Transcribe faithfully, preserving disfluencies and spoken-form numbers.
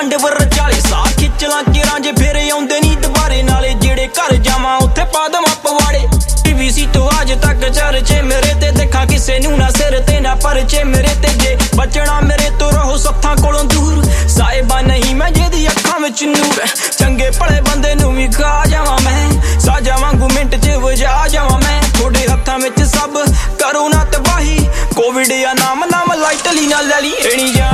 ਡਵਰ ਚਾਲੇ ਸਾਹ ਖਿੱਚ ਲਾਂ ਕਿਰਾਂ ਜੇ ਫਿਰ ਆਉਂਦੇ ਨਹੀਂ ਦੁਬਾਰੇ ਨਾਲੇ ਜਿਹੜੇ ਘਰ ਜਾਵਾਂ ਉੱਥੇ ਪਾ ਦੇਵਾਂ ਪਵਾੜੇ ਟੀਵੀ ਤੋਂ ਅੱਜ ਤੱਕ ਚਰਚੇ ਮੇਰੇ ਤੇ ਦੇਖਾਂ ਕਿਸੇ ਨੂੰ ਨਾ ਸਿਰ ਤੇ ਨਾ ਪਰਚੇ ਮੇਰੇ ਤੇ ਜੇ ਬਚਣਾ ਮੇਰੇ ਤੋਂ ਰਹੋ ਸੱਥਾਂ ਕੋਲੋਂ ਦੂਰ ਸਾਹਿਬਾ ਨਹੀਂ ਮੈਂ ਜਿਹਦੀ ਅੱਖਾਂ ਵਿੱਚ ਨੂਰ ਚੰਗੇ ਭਲੇ ਬੰਦੇ ਨੂੰ ਵੀ ਖਾ ਜਾਵਾਂ ਮੈਂ ਸਾਜਾ ਵਾਂਗੂ ਮਿੰਟ 'ਚ ਵਜਾ ਜਾਵਾਂ ਮੈਂ ਤੁਹਾਡੇ ਹੱਥਾਂ ਵਿੱਚ ਸਭ ਕਰੋ ਨਾ ਤਬਾਹੀ ਕੋਵਿਡ ਆ ਨਾਮ ਨਾਮ ਲਾਈਟਲੀ ਨਾ ਲੈ ਲਈ ਐਣੀ